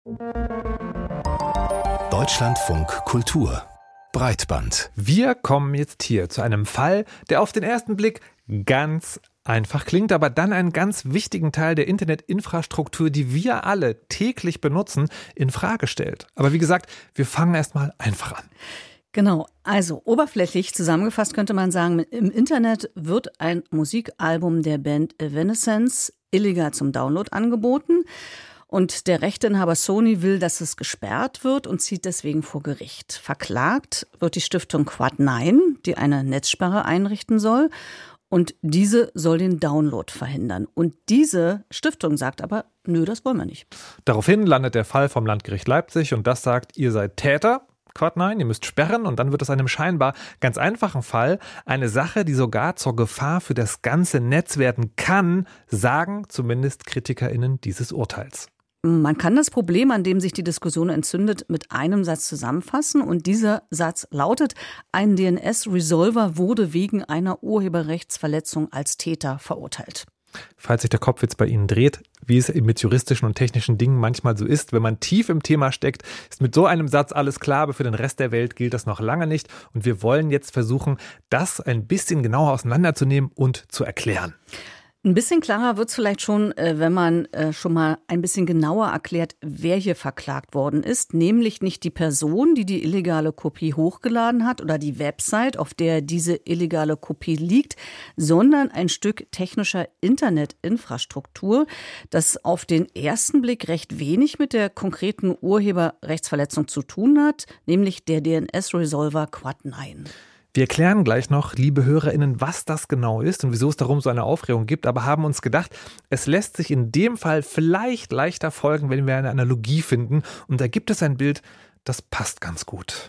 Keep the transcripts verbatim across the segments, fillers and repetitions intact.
Deutschlandfunk Kultur Breitband. Wir kommen jetzt hier zu einem Fall, der auf den ersten Blick ganz einfach klingt, aber dann einen ganz wichtigen Teil der Internetinfrastruktur, die wir alle täglich benutzen, in Frage stellt. Aber wie gesagt, wir fangen erstmal einfach an. Genau, also oberflächlich zusammengefasst könnte man sagen, im Internet wird ein Musikalbum der Band Evanescence illegal zum Download angeboten. Und der Rechteinhaber Sony will, dass es gesperrt wird und zieht deswegen vor Gericht. Verklagt wird die Stiftung Quad neun, die eine Netzsperre einrichten soll. Und diese soll den Download verhindern. Und diese Stiftung sagt aber, nö, das wollen wir nicht. Daraufhin landet der Fall vom Landgericht Leipzig und das sagt, ihr seid Täter. Quad neun, ihr müsst sperren und dann wird es einem scheinbar ganz einfachen Fall eine Sache, die sogar zur Gefahr für das ganze Netz werden kann, sagen zumindest KritikerInnen dieses Urteils. Man kann das Problem, an dem sich die Diskussion entzündet, mit einem Satz zusammenfassen. Und dieser Satz lautet, ein D N S-Resolver wurde wegen einer Urheberrechtsverletzung als Täter verurteilt. Falls sich der Kopf jetzt bei Ihnen dreht, wie es mit juristischen und technischen Dingen manchmal so ist, wenn man tief im Thema steckt, ist mit so einem Satz alles klar, aber für den Rest der Welt gilt das noch lange nicht. Und wir wollen jetzt versuchen, das ein bisschen genauer auseinanderzunehmen und zu erklären. Ein bisschen klarer wird es vielleicht schon, wenn man schon mal ein bisschen genauer erklärt, wer hier verklagt worden ist. Nämlich nicht die Person, die die illegale Kopie hochgeladen hat oder die Website, auf der diese illegale Kopie liegt, sondern ein Stück technischer Internetinfrastruktur, das auf den ersten Blick recht wenig mit der konkreten Urheberrechtsverletzung zu tun hat, nämlich der D N S-Resolver Quad neun. Wir erklären gleich noch, liebe HörerInnen, was das genau ist und wieso es darum so eine Aufregung gibt, aber haben uns gedacht, es lässt sich in dem Fall vielleicht leichter folgen, wenn wir eine Analogie finden. Und da gibt es ein Bild, das passt ganz gut.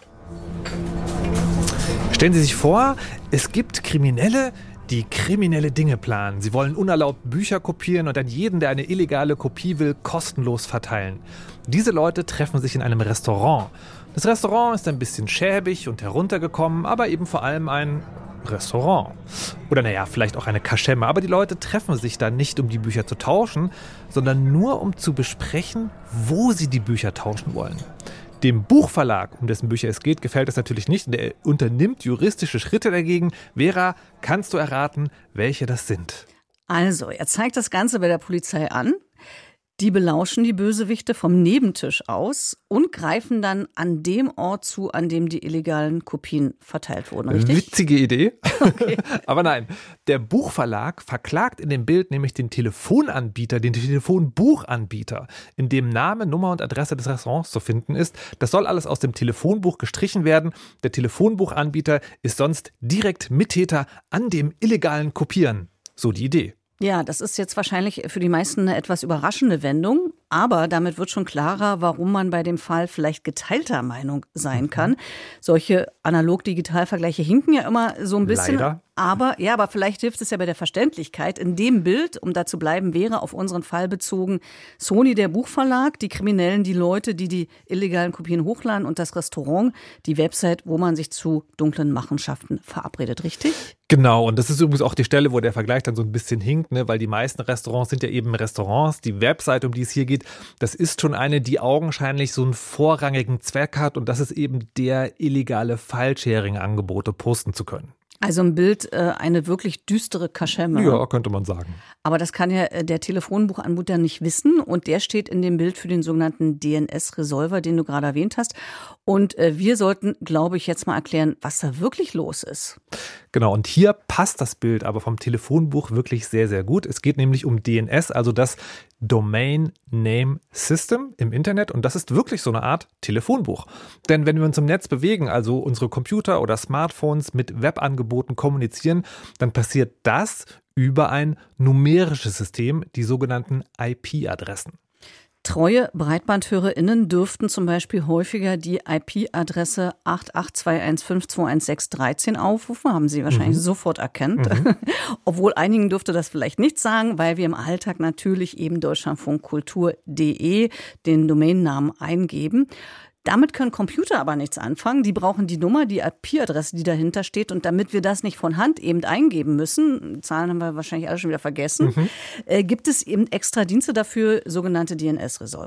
Stellen Sie sich vor, es gibt Kriminelle, die kriminelle Dinge planen. Sie wollen unerlaubt Bücher kopieren und an jeden, der eine illegale Kopie will, kostenlos verteilen. Diese Leute treffen sich in einem Restaurant. Das Restaurant ist ein bisschen schäbig und heruntergekommen, aber eben vor allem ein Restaurant. Oder naja, vielleicht auch eine Kaschemme. Aber die Leute treffen sich da nicht, um die Bücher zu tauschen, sondern nur, um zu besprechen, wo sie die Bücher tauschen wollen. Dem Buchverlag, um dessen Bücher es geht, gefällt es natürlich nicht und er unternimmt juristische Schritte dagegen. Vera, kannst du erraten, welche das sind? Also, er zeigt das Ganze bei der Polizei an. Die belauschen die Bösewichte vom Nebentisch aus und greifen dann an dem Ort zu, an dem die illegalen Kopien verteilt wurden, richtig? Witzige Idee. Okay. Aber nein, der Buchverlag verklagt in dem Bild nämlich den Telefonanbieter, den Telefonbuchanbieter, in dem Name, Nummer und Adresse des Restaurants zu finden ist. Das soll alles aus dem Telefonbuch gestrichen werden. Der Telefonbuchanbieter ist sonst direkt Mittäter an dem illegalen Kopieren. So die Idee. Ja, das ist jetzt wahrscheinlich für die meisten eine etwas überraschende Wendung, aber damit wird schon klarer, warum man bei dem Fall vielleicht geteilter Meinung sein kann. Solche Analog-Digital-Vergleiche hinken ja immer so ein bisschen. Leider. Aber ja, aber vielleicht hilft es ja bei der Verständlichkeit. In dem Bild, um da zu bleiben, wäre auf unseren Fall bezogen Sony, der Buchverlag, die Kriminellen, die Leute, die die illegalen Kopien hochladen und das Restaurant, die Website, wo man sich zu dunklen Machenschaften verabredet, richtig? Genau, und das ist übrigens auch die Stelle, wo der Vergleich dann so ein bisschen hinkt, ne? Weil die meisten Restaurants sind ja eben Restaurants. Die Website, um die es hier geht, das ist schon eine, die augenscheinlich so einen vorrangigen Zweck hat und das ist eben der illegale File-Sharing-Angebote posten zu können. Also im Bild äh, eine wirklich düstere Kaschemme. Ja, könnte man sagen. Aber das kann ja äh, der Telefonbuchanbieter nicht wissen und der steht in dem Bild für den sogenannten D N S-Resolver, den du gerade erwähnt hast. Und äh, wir sollten, glaube ich, jetzt mal erklären, was da wirklich los ist. Genau, und hier passt das Bild aber vom Telefonbuch wirklich sehr, sehr gut. Es geht nämlich um D N S, also das Domain Name System im Internet und das ist wirklich so eine Art Telefonbuch. Denn wenn wir uns im Netz bewegen, also unsere Computer oder Smartphones mit Webangeboten kommunizieren, dann passiert das über ein numerisches System, die sogenannten I P-Adressen. Treue BreitbandhörerInnen dürften zum Beispiel häufiger die I P-Adresse acht acht zwei eins fünf zwei eins sechs eins drei aufrufen, haben Sie wahrscheinlich mhm. sofort erkannt. Mhm. Obwohl einigen dürfte das vielleicht nicht sagen, weil wir im Alltag natürlich eben deutschlandfunkkultur punkt de den Domainnamen eingeben. Damit können Computer aber nichts anfangen. Die brauchen die Nummer, die I P-Adresse, die dahinter steht. Und damit wir das nicht von Hand eben eingeben müssen, Zahlen haben wir wahrscheinlich alle schon wieder vergessen, mhm. äh, gibt es eben extra Dienste dafür, sogenannte D N S-Resolver.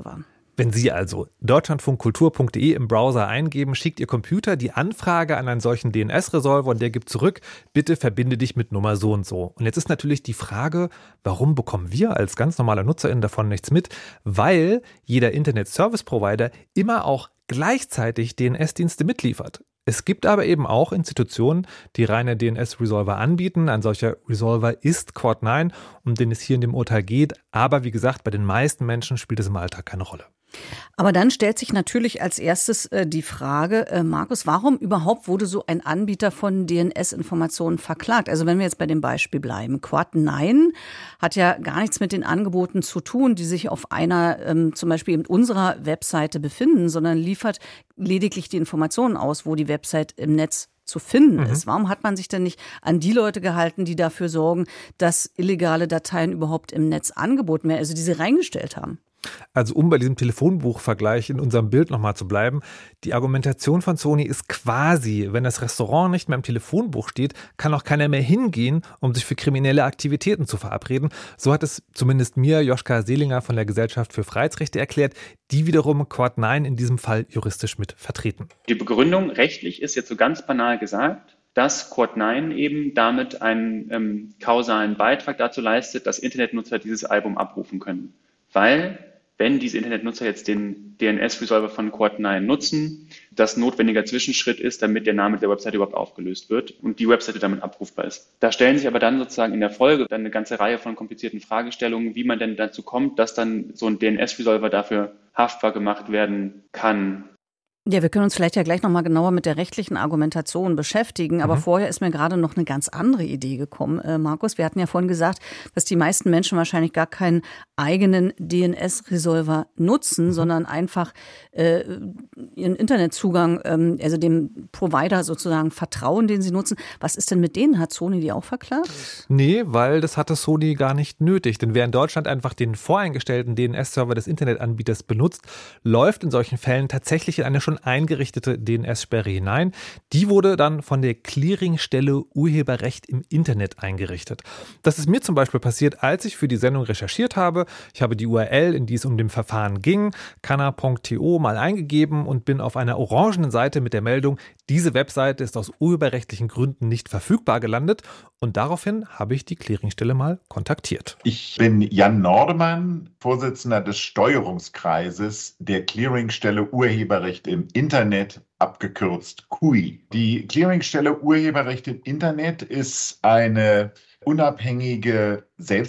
Wenn Sie also deutschlandfunkkultur punkt de im Browser eingeben, schickt Ihr Computer die Anfrage an einen solchen D N S-Resolver und der gibt zurück, bitte verbinde dich mit Nummer so und so. Und jetzt ist natürlich die Frage, warum bekommen wir als ganz normale NutzerInnen davon nichts mit? Weil jeder Internet-Service-Provider immer auch gleichzeitig D N S-Dienste mitliefert. Es gibt aber eben auch Institutionen, die reine D N S-Resolver anbieten. Ein solcher Resolver ist Quad neun, um den es hier in dem Urteil geht. Aber wie gesagt, bei den meisten Menschen spielt es im Alltag keine Rolle. Aber dann stellt sich natürlich als erstes äh, die Frage, äh, Markus, warum überhaupt wurde so ein Anbieter von D N S-Informationen verklagt? Also wenn wir jetzt bei dem Beispiel bleiben, Quad neun hat ja gar nichts mit den Angeboten zu tun, die sich auf einer ähm, zum Beispiel in unserer Webseite befinden, sondern liefert lediglich die Informationen aus, wo die Website im Netz zu finden mhm. ist. Warum hat man sich denn nicht an die Leute gehalten, die dafür sorgen, dass illegale Dateien überhaupt im Netz angeboten werden, also die sie reingestellt haben? Also um bei diesem Telefonbuchvergleich in unserem Bild nochmal zu bleiben, die Argumentation von Sony ist quasi, wenn das Restaurant nicht mehr im Telefonbuch steht, kann auch keiner mehr hingehen, um sich für kriminelle Aktivitäten zu verabreden. So hat es zumindest mir Joschka Seelinger von der Gesellschaft für Freiheitsrechte erklärt, die wiederum Quad neun in diesem Fall juristisch mit vertreten. Die Begründung rechtlich ist jetzt so ganz banal gesagt, dass Quad neun eben damit einen ähm, kausalen Beitrag dazu leistet, dass Internetnutzer dieses Album abrufen können. Weil wenn diese Internetnutzer jetzt den D N S-Resolver von Quad neun nutzen, das ein notwendiger Zwischenschritt ist, damit der Name der Webseite überhaupt aufgelöst wird und die Webseite damit abrufbar ist. Da stellen sich aber dann sozusagen in der Folge dann eine ganze Reihe von komplizierten Fragestellungen, wie man denn dazu kommt, dass dann so ein D N S-Resolver dafür haftbar gemacht werden kann. Ja, wir können uns vielleicht ja gleich nochmal genauer mit der rechtlichen Argumentation beschäftigen. Aber mhm. vorher ist mir gerade noch eine ganz andere Idee gekommen, äh, Markus. Wir hatten ja vorhin gesagt, dass die meisten Menschen wahrscheinlich gar keinen eigenen D N S-Resolver nutzen, mhm. sondern einfach äh, ihren Internetzugang, ähm, also dem Provider sozusagen vertrauen, den sie nutzen. Was ist denn mit denen? Hat Sony die auch verklagt? Nee, weil das hatte Sony gar nicht nötig. Denn wer in Deutschland einfach den voreingestellten D N S-Server des Internetanbieters benutzt, läuft in solchen Fällen tatsächlich in eine schon eingerichtete D N S-Sperre hinein. Die wurde dann von der Clearingstelle Urheberrecht im Internet eingerichtet. Das ist mir zum Beispiel passiert, als ich für die Sendung recherchiert habe. Ich habe die U R L, in die es um dem Verfahren ging, canna punkt to, mal eingegeben und bin auf einer orangenen Seite mit der Meldung, diese Webseite ist aus urheberrechtlichen Gründen nicht verfügbar gelandet. Und daraufhin habe ich die Clearingstelle mal kontaktiert. Ich bin Jan Nordemann, Vorsitzender des Steuerungskreises der Clearingstelle Urheberrecht im Internet, abgekürzt Q I. Die Clearingstelle Urheberrecht im Internet ist eine unabhängige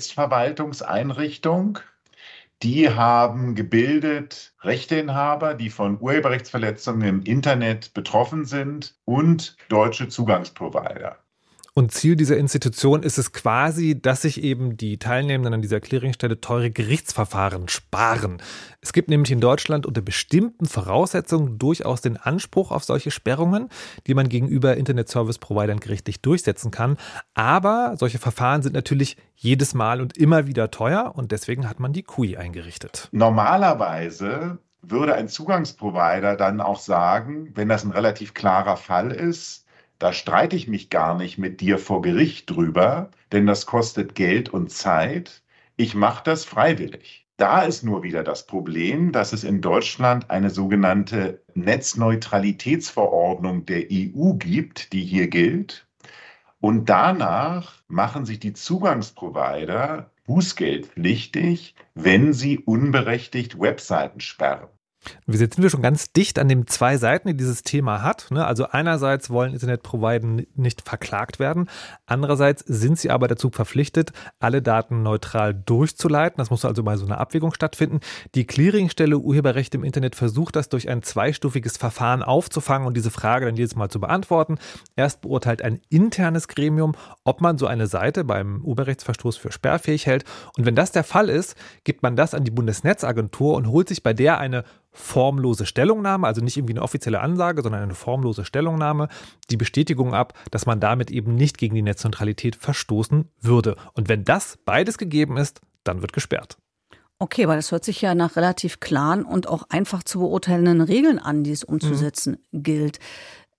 Selbstverwaltungseinrichtung. Die haben gebildet Rechteinhaber, die von Urheberrechtsverletzungen im Internet betroffen sind, und deutsche Zugangsprovider. Und Ziel dieser Institution ist es quasi, dass sich eben die Teilnehmenden an dieser Clearingstelle teure Gerichtsverfahren sparen. Es gibt nämlich in Deutschland unter bestimmten Voraussetzungen durchaus den Anspruch auf solche Sperrungen, die man gegenüber Internet-Service-Providern gerichtlich durchsetzen kann. Aber solche Verfahren sind natürlich jedes Mal und immer wieder teuer und deswegen hat man die Q I eingerichtet. Normalerweise würde ein Zugangsprovider dann auch sagen, wenn das ein relativ klarer Fall ist, da streite ich mich gar nicht mit dir vor Gericht drüber, denn das kostet Geld und Zeit. Ich mache das freiwillig. Da ist nur wieder das Problem, dass es in Deutschland eine sogenannte Netzneutralitätsverordnung der E U gibt, die hier gilt. Und danach machen sich die Zugangsprovider bußgeldpflichtig, wenn sie unberechtigt Webseiten sperren. Jetzt sind wir schon ganz dicht an den zwei Seiten, die dieses Thema hat. Also einerseits wollen Internetprovider nicht verklagt werden, andererseits sind sie aber dazu verpflichtet, alle Daten neutral durchzuleiten. Das muss also bei so einer Abwägung stattfinden. Die Clearingstelle Urheberrecht im Internet versucht das durch ein zweistufiges Verfahren aufzufangen und diese Frage dann jedes Mal zu beantworten. Erst beurteilt ein internes Gremium, ob man so eine Seite beim Urheberrechtsverstoß für sperrfähig hält. Und wenn das der Fall ist, gibt man das an die Bundesnetzagentur und holt sich bei der eine formlose Stellungnahme, also nicht irgendwie eine offizielle Ansage, sondern eine formlose Stellungnahme, die Bestätigung ab, dass man damit eben nicht gegen die Netzneutralität verstoßen würde. Und wenn das beides gegeben ist, dann wird gesperrt. Okay, aber das hört sich ja nach relativ klaren und auch einfach zu beurteilenden Regeln an, die es umzusetzen mhm. gilt.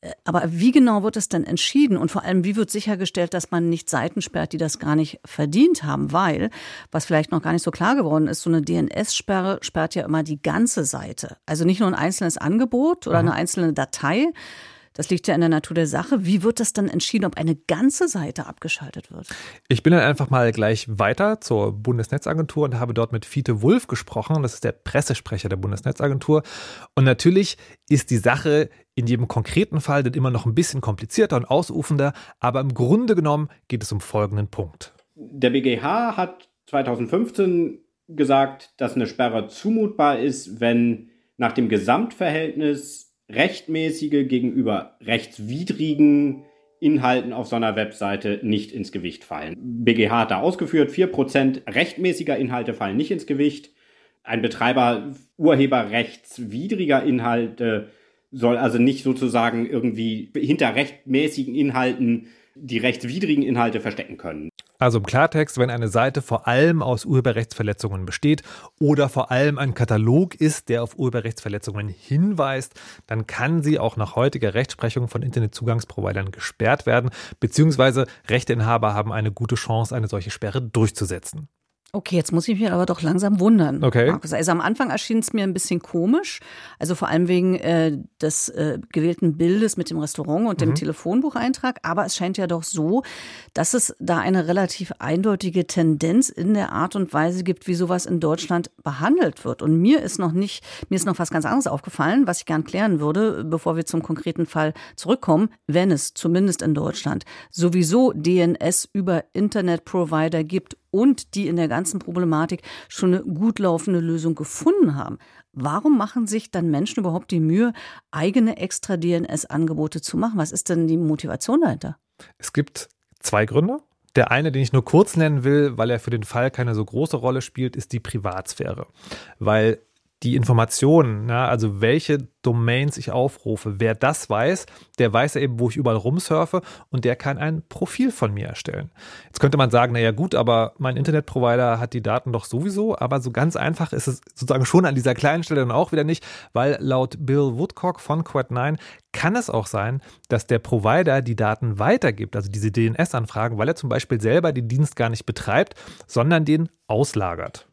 Aber wie genau wird es denn entschieden? Und vor allem, wie wird sichergestellt, dass man nicht Seiten sperrt, die das gar nicht verdient haben? Weil, was vielleicht noch gar nicht so klar geworden ist, so eine D N S-Sperre sperrt ja immer die ganze Seite. Also nicht nur ein einzelnes Angebot oder eine einzelne Datei. Das liegt ja in der Natur der Sache. Wie wird das dann entschieden, ob eine ganze Seite abgeschaltet wird? Ich bin dann einfach mal gleich weiter zur Bundesnetzagentur und habe dort mit Fiete Wulff gesprochen. Das ist der Pressesprecher der Bundesnetzagentur. Und natürlich ist die Sache in jedem konkreten Fall dann immer noch ein bisschen komplizierter und ausufernder. Aber im Grunde genommen geht es um folgenden Punkt. Der B G H hat zweitausendfünfzehn gesagt, dass eine Sperre zumutbar ist, wenn nach dem Gesamtverhältnis rechtmäßige gegenüber rechtswidrigen Inhalten auf so einer Webseite nicht ins Gewicht fallen. B G H hat da ausgeführt, vier Prozent rechtmäßiger Inhalte fallen nicht ins Gewicht. Ein Betreiber urheberrechtswidriger Inhalte soll also nicht sozusagen irgendwie hinter rechtmäßigen Inhalten die rechtswidrigen Inhalte verstecken können. Also im Klartext, wenn eine Seite vor allem aus Urheberrechtsverletzungen besteht oder vor allem ein Katalog ist, der auf Urheberrechtsverletzungen hinweist, dann kann sie auch nach heutiger Rechtsprechung von Internetzugangsprovidern gesperrt werden, beziehungsweise Rechteinhaber haben eine gute Chance, eine solche Sperre durchzusetzen. Okay, jetzt muss ich mich aber doch langsam wundern. Okay. Markus. Also am Anfang erschien es mir ein bisschen komisch, also vor allem wegen äh, des äh, gewählten Bildes mit dem Restaurant und dem mhm. Telefonbucheintrag, aber es scheint ja doch so, dass es da eine relativ eindeutige Tendenz in der Art und Weise gibt, wie sowas in Deutschland behandelt wird. Und mir ist noch nicht, mir ist noch was ganz anderes aufgefallen, was ich gern klären würde, bevor wir zum konkreten Fall zurückkommen, wenn es zumindest in Deutschland sowieso D N S über Internetprovider gibt und die in der ganzen Problematik schon eine gut laufende Lösung gefunden haben. Warum machen sich dann Menschen überhaupt die Mühe, eigene extra D N S-Angebote zu machen? Was ist denn die Motivation dahinter? Es gibt zwei Gründe. Der eine, den ich nur kurz nennen will, weil er für den Fall keine so große Rolle spielt, ist die Privatsphäre. Weil die Informationen, ja, also welche Domains ich aufrufe, wer das weiß, der weiß ja eben, wo ich überall rumsurfe und der kann ein Profil von mir erstellen. Jetzt könnte man sagen, naja gut, aber mein Internetprovider hat die Daten doch sowieso, aber so ganz einfach ist es sozusagen schon an dieser kleinen Stelle dann auch wieder nicht, weil laut Bill Woodcock von Quad neun kann es auch sein, dass der Provider die Daten weitergibt, also diese D N S-Anfragen, weil er zum Beispiel selber den Dienst gar nicht betreibt, sondern den auslagert.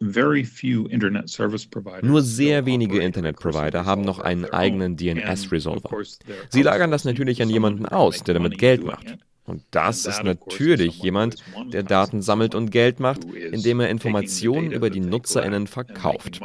Nur sehr wenige Internetprovider haben noch einen eigenen D N S-Resolver. Sie lagern das natürlich an jemanden aus, der damit Geld macht. Und das ist natürlich jemand, der Daten sammelt und Geld macht, indem er Informationen über die NutzerInnen verkauft.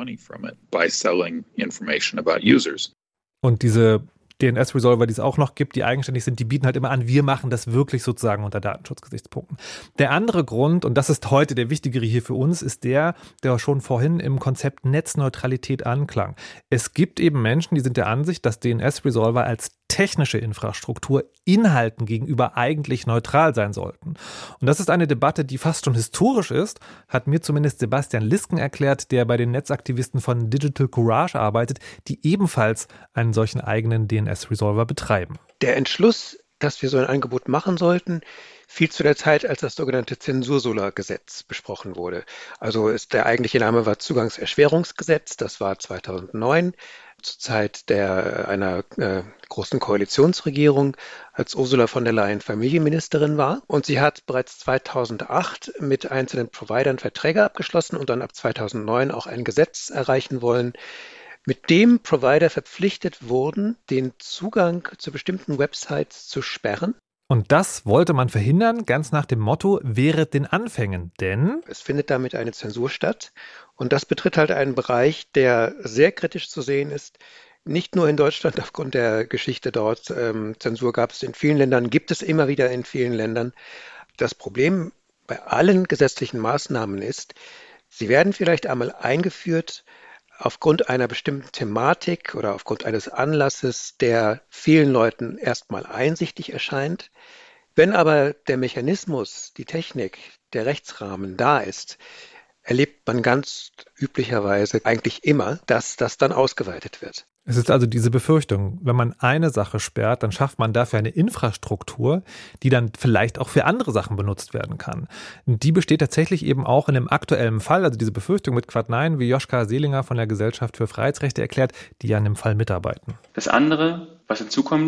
Und diese D N S-Resolver, die es auch noch gibt, die eigenständig sind, die bieten halt immer an, wir machen das wirklich sozusagen unter Datenschutzgesichtspunkten. Der andere Grund, und das ist heute der wichtigere hier für uns, ist der, der schon vorhin im Konzept Netzneutralität anklang. Es gibt eben Menschen, die sind der Ansicht, dass D N S-Resolver als technische Infrastruktur Inhalten gegenüber eigentlich neutral sein sollten. Und das ist eine Debatte, die fast schon historisch ist, hat mir zumindest Sebastian Lisken erklärt, der bei den Netzaktivisten von Digital Courage arbeitet, die ebenfalls einen solchen eigenen D N S-Resolver betreiben. Der Entschluss, dass wir so ein Angebot machen sollten, fiel zu der Zeit, als das sogenannte Zensursola-Gesetz besprochen wurde. Also ist der eigentliche Name war Zugangserschwerungsgesetz, das war zweitausendneun. Zur Zeit der, einer äh, großen Koalitionsregierung, als Ursula von der Leyen Familienministerin war. Und sie hat bereits zweitausendacht mit einzelnen Providern Verträge abgeschlossen und dann ab zweitausendneun auch ein Gesetz erreichen wollen, mit dem Provider verpflichtet wurden, den Zugang zu bestimmten Websites zu sperren. Und das wollte man verhindern, ganz nach dem Motto, wehret den Anfängen, denn es findet damit eine Zensur statt und das betritt halt einen Bereich, der sehr kritisch zu sehen ist. Nicht nur in Deutschland aufgrund der Geschichte dort, ähm, Zensur gab es in vielen Ländern, gibt es immer wieder in vielen Ländern. Das Problem bei allen gesetzlichen Maßnahmen ist, sie werden vielleicht einmal eingeführt aufgrund einer bestimmten Thematik oder aufgrund eines Anlasses, der vielen Leuten erstmal einsichtig erscheint. Wenn aber der Mechanismus, die Technik, der Rechtsrahmen da ist, erlebt man ganz üblicherweise eigentlich immer, dass das dann ausgeweitet wird. Es ist also diese Befürchtung, wenn man eine Sache sperrt, dann schafft man dafür eine Infrastruktur, die dann vielleicht auch für andere Sachen benutzt werden kann. Und die besteht tatsächlich eben auch in dem aktuellen Fall, also diese Befürchtung mit Quad neun, wie Joschka Seelinger von der Gesellschaft für Freiheitsrechte erklärt, die ja an dem Fall mitarbeiten. Das andere, was hinzukommt,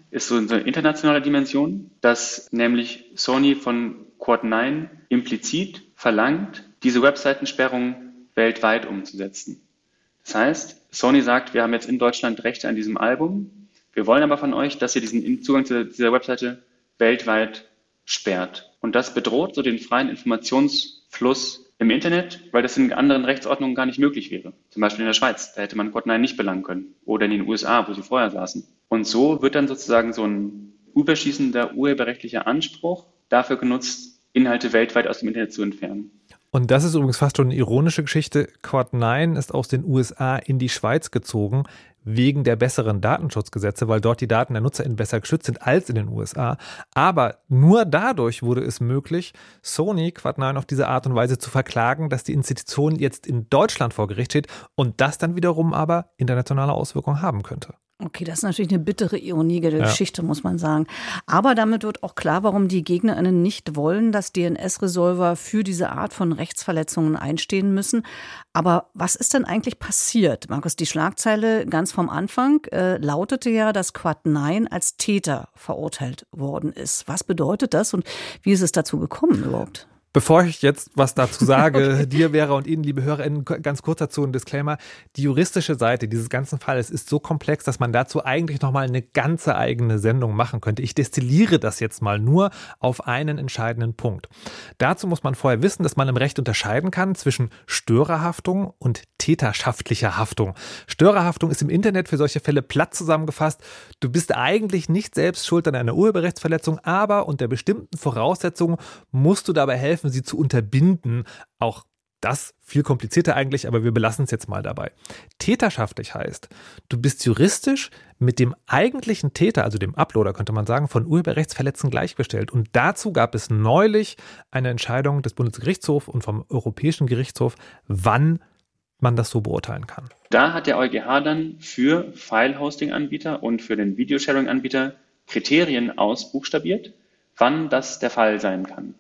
ist so eine internationale Dimension, dass nämlich Sony von Quad neun implizit verlangt, diese Webseitensperrung weltweit umzusetzen. Das heißt, Sony sagt, wir haben jetzt in Deutschland Rechte an diesem Album, wir wollen aber von euch, dass ihr diesen Zugang zu dieser Webseite weltweit sperrt. Und das bedroht so den freien Informationsfluss im Internet, weil das in anderen Rechtsordnungen gar nicht möglich wäre. Zum Beispiel in der Schweiz, da hätte man Quad neun nicht belangen können. Oder in den U S A, wo sie vorher saßen. Und so wird dann sozusagen so ein überschießender urheberrechtlicher Anspruch dafür genutzt, Inhalte weltweit aus dem Internet zu entfernen. Und das ist übrigens fast schon eine ironische Geschichte. Quad neun ist aus den U S A in die Schweiz gezogen, wegen der besseren Datenschutzgesetze, weil dort die Daten der NutzerInnen besser geschützt sind als in den U S A. Aber nur dadurch wurde es möglich, Sony Quad neun auf diese Art und Weise zu verklagen, dass die Institution jetzt in Deutschland vor Gericht steht und das dann wiederum aber internationale Auswirkungen haben könnte. Okay, das ist natürlich eine bittere Ironie der ja. Geschichte, muss man sagen. Aber damit wird auch klar, warum die GegnerInnen nicht wollen, dass D N S-Resolver für diese Art von Rechtsverletzungen einstehen müssen. Aber was ist denn eigentlich passiert? Markus, die Schlagzeile ganz vom Anfang äh, lautete ja, dass Quad neun als Täter verurteilt worden ist. Was bedeutet das und wie ist es dazu gekommen überhaupt? Bevor ich jetzt was dazu sage, okay. dir, Vera, und Ihnen, liebe HörerInnen, ganz kurz dazu ein Disclaimer. Die juristische Seite dieses ganzen Falles ist so komplex, dass man dazu eigentlich nochmal eine ganze eigene Sendung machen könnte. Ich destilliere das jetzt mal nur auf einen entscheidenden Punkt. Dazu muss man vorher wissen, dass man im Recht unterscheiden kann zwischen Störerhaftung und täterschaftlicher Haftung. Störerhaftung ist im Internet für solche Fälle platt zusammengefasst. Du bist eigentlich nicht selbst schuld an einer Urheberrechtsverletzung, aber unter bestimmten Voraussetzungen musst du dabei helfen, sie zu unterbinden. Auch das viel komplizierter eigentlich, aber wir belassen es jetzt mal dabei. Täterschaftlich heißt, du bist juristisch mit dem eigentlichen Täter, also dem Uploader, könnte man sagen, von Urheberrechtsverletzungen gleichgestellt. Und dazu gab es neulich eine Entscheidung des Bundesgerichtshofs und vom Europäischen Gerichtshof, wann man das so beurteilen kann. Da hat der EuGH dann für File-Hosting-Anbieter und für den Videosharing-Anbieter Kriterien ausbuchstabiert, wann das der Fall sein kann.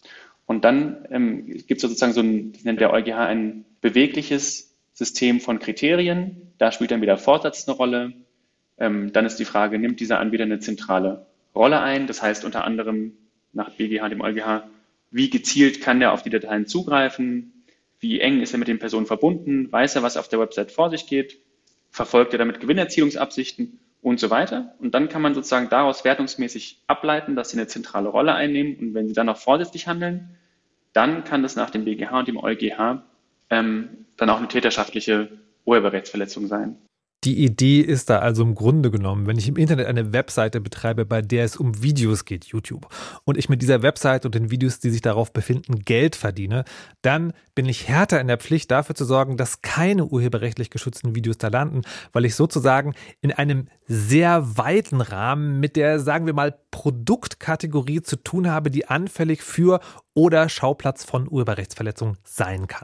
Und dann ähm, gibt es sozusagen so ein, das nennt der EuGH ein bewegliches System von Kriterien. Da spielt dann wieder Fortsatz eine Rolle. Ähm, dann ist die Frage, nimmt dieser Anbieter eine zentrale Rolle ein? Das heißt unter anderem nach B G H, dem EuGH, wie gezielt kann er auf die Dateien zugreifen? Wie eng ist er mit den Personen verbunden? Weiß er, was auf der Website vor sich geht? Verfolgt er damit Gewinnerzielungsabsichten? Und so weiter. Und dann kann man sozusagen daraus wertungsmäßig ableiten, dass sie eine zentrale Rolle einnehmen. Und wenn sie dann noch vorsätzlich handeln, dann kann das nach dem B G H und dem EuGH ähm, dann auch eine täterschaftliche Urheberrechtsverletzung sein. Die Idee ist da also im Grunde genommen, wenn ich im Internet eine Webseite betreibe, bei der es um Videos geht, YouTube, und ich mit dieser Webseite und den Videos, die sich darauf befinden, Geld verdiene, dann bin ich härter in der Pflicht, dafür zu sorgen, dass keine urheberrechtlich geschützten Videos da landen, weil ich sozusagen in einem sehr weiten Rahmen mit der, sagen wir mal, Produktkategorie zu tun habe, die anfällig für oder Schauplatz von Urheberrechtsverletzungen sein kann.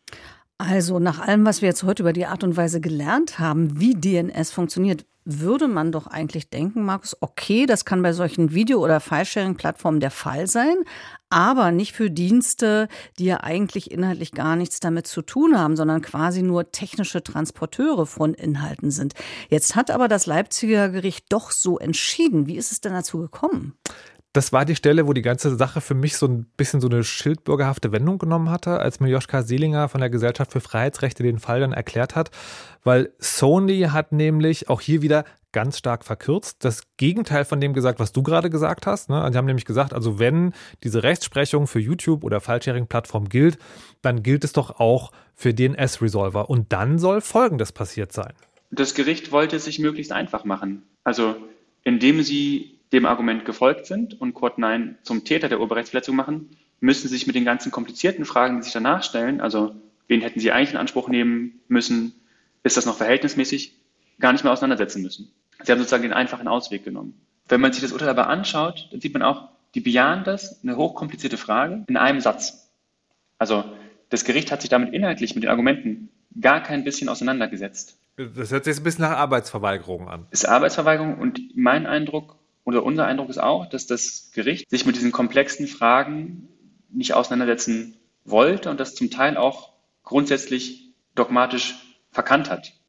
Also nach allem, was wir jetzt heute über die Art und Weise gelernt haben, wie D N S funktioniert, würde man doch eigentlich denken, Markus, okay, das kann bei solchen Video- oder File-Sharing-Plattformen der Fall sein, aber nicht für Dienste, die ja eigentlich inhaltlich gar nichts damit zu tun haben, sondern quasi nur technische Transporteure von Inhalten sind. Jetzt hat aber das Leipziger Gericht doch so entschieden. Wie ist es denn dazu gekommen? Das war die Stelle, wo die ganze Sache für mich so ein bisschen so eine schildbürgerhafte Wendung genommen hatte, als mir Joschka Seelinger von der Gesellschaft für Freiheitsrechte den Fall dann erklärt hat, weil Sony hat nämlich auch hier wieder ganz stark verkürzt das Gegenteil von dem gesagt, was du gerade gesagt hast. Ne? Sie haben nämlich gesagt, also wenn diese Rechtsprechung für YouTube oder File-Sharing-Plattform gilt, dann gilt es doch auch für D N S-Resolver. Und dann soll Folgendes passiert sein. Das Gericht wollte es sich möglichst einfach machen. Also indem sie dem Argument gefolgt sind und Quad neun zum Täter der Urheberrechtsverletzung machen, müssen sie sich mit den ganzen komplizierten Fragen, die sich danach stellen, also wen hätten sie eigentlich in Anspruch nehmen müssen, ist das noch verhältnismäßig, gar nicht mehr auseinandersetzen müssen. Sie haben sozusagen den einfachen Ausweg genommen. Wenn man sich das Urteil aber anschaut, dann sieht man auch, die bejahen das, eine hochkomplizierte Frage, in einem Satz. Also das Gericht hat sich damit inhaltlich mit den Argumenten gar kein bisschen auseinandergesetzt. Das hört sich jetzt ein bisschen nach Arbeitsverweigerung an. Es ist Arbeitsverweigerung und mein Eindruck, oder unser Eindruck ist auch, dass das Gericht sich mit diesen komplexen Fragen nicht auseinandersetzen wollte und das zum Teil auch grundsätzlich dogmatisch verkannt hat.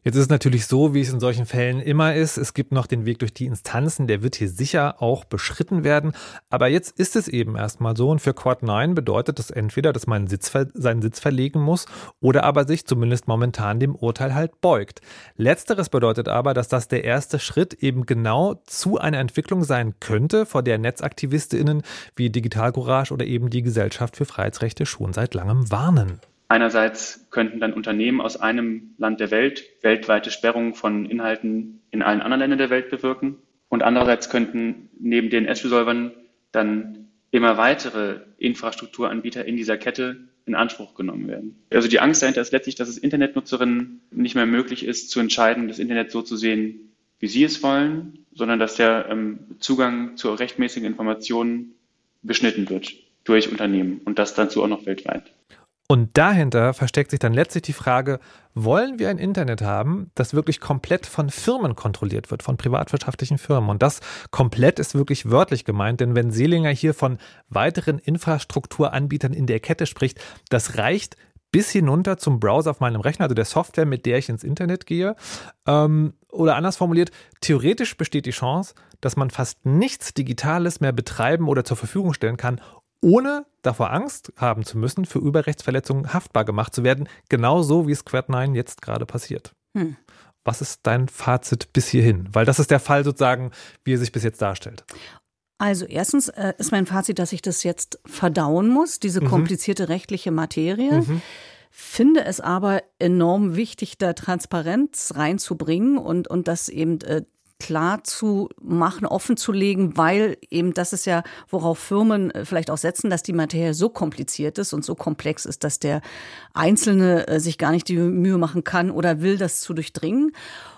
Jetzt ist es natürlich so, wie es in solchen Fällen immer ist. Es gibt noch den Weg durch die Instanzen, der wird hier sicher auch beschritten werden. Aber jetzt ist es eben erstmal so. Und für Quad neun bedeutet das entweder, dass man Sitz, seinen Sitz verlegen muss oder aber sich zumindest momentan dem Urteil halt beugt. Letzteres bedeutet aber, dass das der erste Schritt eben genau zu einer Entwicklung sein könnte, vor der NetzaktivistInnen wie Digital Courage oder eben die Gesellschaft für Freiheitsrechte schon seit langem warnen. Einerseits könnten dann Unternehmen aus einem Land der Welt weltweite Sperrungen von Inhalten in allen anderen Ländern der Welt bewirken. Und andererseits könnten neben den D N S-Resolvern dann immer weitere Infrastrukturanbieter in dieser Kette in Anspruch genommen werden. Also die Angst dahinter ist letztlich, dass es Internetnutzerinnen nicht mehr möglich ist, zu entscheiden, das Internet so zu sehen, wie sie es wollen, sondern dass der ähm, Zugang zu rechtmäßigen Informationen beschnitten wird durch Unternehmen und das dazu auch noch weltweit. Und dahinter versteckt sich dann letztlich die Frage, wollen wir ein Internet haben, das wirklich komplett von Firmen kontrolliert wird, von privatwirtschaftlichen Firmen? Und das komplett ist wirklich wörtlich gemeint, denn wenn Seelinger hier von weiteren Infrastrukturanbietern in der Kette spricht, das reicht bis hinunter zum Browser auf meinem Rechner, also der Software, mit der ich ins Internet gehe. Ähm, oder anders formuliert, theoretisch besteht die Chance, dass man fast nichts Digitales mehr betreiben oder zur Verfügung stellen kann, ohne davor Angst haben zu müssen, für Urheberrechtsverletzungen haftbar gemacht zu werden, genauso wie es Quad neun jetzt gerade passiert. Hm. Was ist dein Fazit bis hierhin? Weil das ist der Fall sozusagen, wie er sich bis jetzt darstellt. Also erstens äh, ist mein Fazit, dass ich das jetzt verdauen muss, diese komplizierte mhm. rechtliche Materie. Mhm. Finde es aber enorm wichtig, da Transparenz reinzubringen und, und das eben äh, klar zu machen, offen zu legen, weil eben das ist ja, worauf Firmen vielleicht auch setzen, dass die Materie so kompliziert ist und so komplex ist, dass der Einzelne sich gar nicht die Mühe machen kann oder will, das zu durchdringen.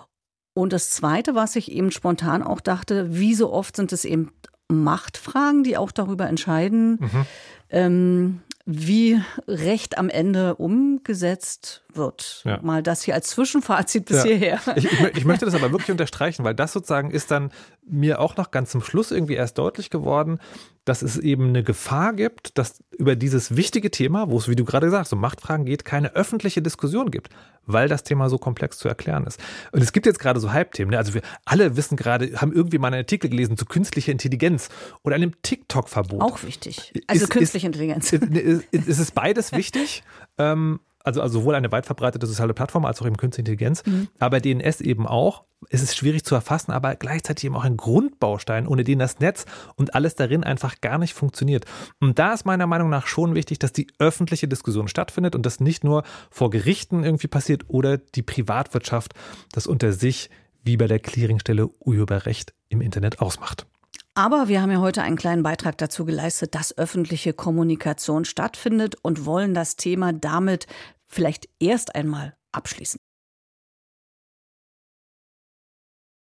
Und das Zweite, was ich eben spontan auch dachte, wie so oft sind es eben Machtfragen, die auch darüber entscheiden, mhm. ähm, wie Recht am Ende umgesetzt wird. Ja. Mal das hier als Zwischenfazit bis ja. hierher. Ich, ich, ich möchte das aber wirklich unterstreichen, weil das sozusagen ist dann mir auch noch ganz zum Schluss irgendwie erst deutlich geworden, dass es eben eine Gefahr gibt, dass über dieses wichtige Thema, wo es, wie du gerade sagst, um Machtfragen geht, keine öffentliche Diskussion gibt, weil das Thema so komplex zu erklären ist. Und es gibt jetzt gerade so Hype-Themen. Ne? Also wir alle wissen gerade, haben irgendwie mal einen Artikel gelesen zu künstlicher Intelligenz oder einem TikTok-Verbot. Auch wichtig. Also ist, künstliche ist, Intelligenz. Ist, ist, ist es beides wichtig? ähm, Also, also sowohl eine weit verbreitete soziale Plattform als auch eben künstliche Intelligenz, mhm. aber D N S eben auch. Es ist schwierig zu erfassen, aber gleichzeitig eben auch ein Grundbaustein, ohne den das Netz und alles darin einfach gar nicht funktioniert. Und da ist meiner Meinung nach schon wichtig, dass die öffentliche Diskussion stattfindet und das nicht nur vor Gerichten irgendwie passiert oder die Privatwirtschaft das unter sich wie bei der Clearingstelle Urheberrecht im Internet ausmacht. Aber wir haben ja heute einen kleinen Beitrag dazu geleistet, dass öffentliche Kommunikation stattfindet und wollen das Thema damit vielleicht erst einmal abschließen.